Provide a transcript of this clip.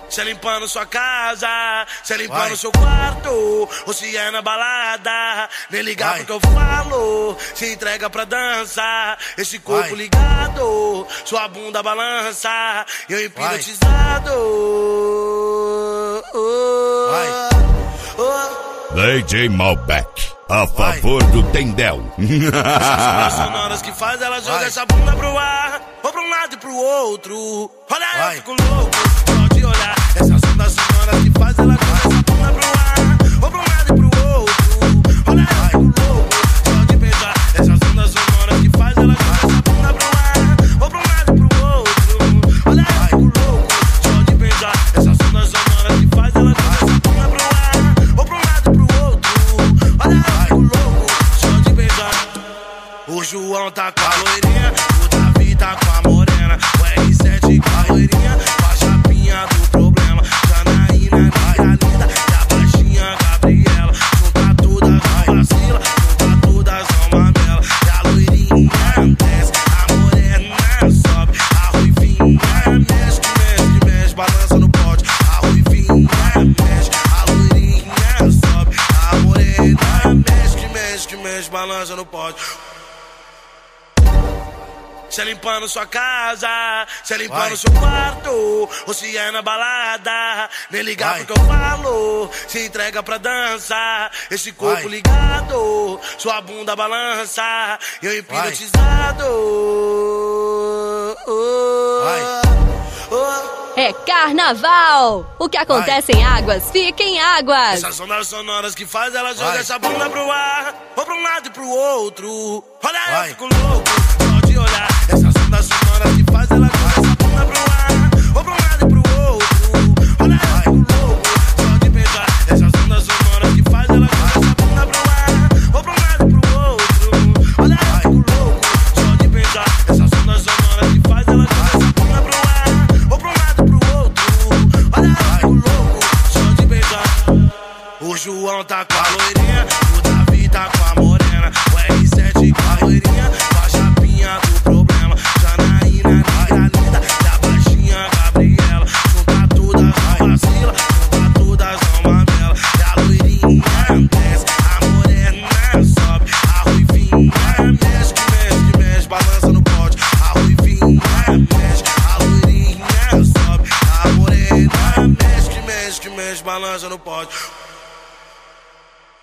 Cê limpando sua casa, cê limpando seu quarto, ou se é na balada, nem ligar pro que eu falo, se entrega pra dança, esse corpo ligado, sua bunda balança, eu hipnotizado. DJ Malbec, a favor do Tendel. Essas sonoras que faz ela joga essa bunda pro ar, ou pra um lado e pro outro. Olha, eu fico louco, pode olhar. Essas ondas sonoras que faz ela joga essa bunda pro ar, ou pra um lado e pro outro. Olha, eu fico louco, pode beijar. Essas ondas sonoras que faz ela joga essa bunda pro ar, ou pra um lado e pro outro. Olha, eu fico louco, pode beijar. Essas ondas sonoras que faz ela joga essa bunda pro ar, ou pra um lado e pro outro. Olha, eu fico louco, pode beijar. O João tá com a loirinha, o Davi tá com a morena, o R7 com a loirinha, com a chapinha do problema. Janaína, negra linda, e a baixinha Gabriela. Junta todas, não vacila, junta todas, não mamela. E a loirinha desce, a morena sobe, a ruivinha mexe, que mexe, balança no pote. A ruivinha mexe, a loirinha sobe, a morena mexe, que mexe, balança no pote. Cê limpando sua casa, cê limpando seu quarto, ou se é na balada, nem ligar pro que eu falo, se entrega pra dança, esse corpo ligado, sua bunda balança, eu hipnotizado. É carnaval! O que acontece em Águas, fica em Águas! Essas ondas sonoras que faz ela joga essa bunda pro ar, ou pra um lado e pro outro. Olha, eu fico louco, pode olhar. Essas ondas sonoras que faz ela joga essa bunda pro ar, ou pra um lado e pro outro. Olha, eu fico louco, pode beijar. Essas ondas sonoras que faz ela joga essa bunda pro ar, ou pra um lado e pro outro. Olha, eu fico louco, pode beijar. Essas ondas sonoras que faz ela joga essa bunda pro ar, ou pra um lado e pro outro. Olha, eu fico louco, pode beijar. O João tá com a loirinha, o Davi tá com a morena, o R7 com a loirinha, com a chapinha do problema. Janaína, negra linda, e a baixinha Gabriela. Junta todas, não vacila, junta todas, não mamela. E a loirinha desce, a morena sobe, a ruivinha mexe, que mexe, balança no pote. A ruivinha mexe, a loirinha sobe, a morena mexe, que mexe, balança no pote.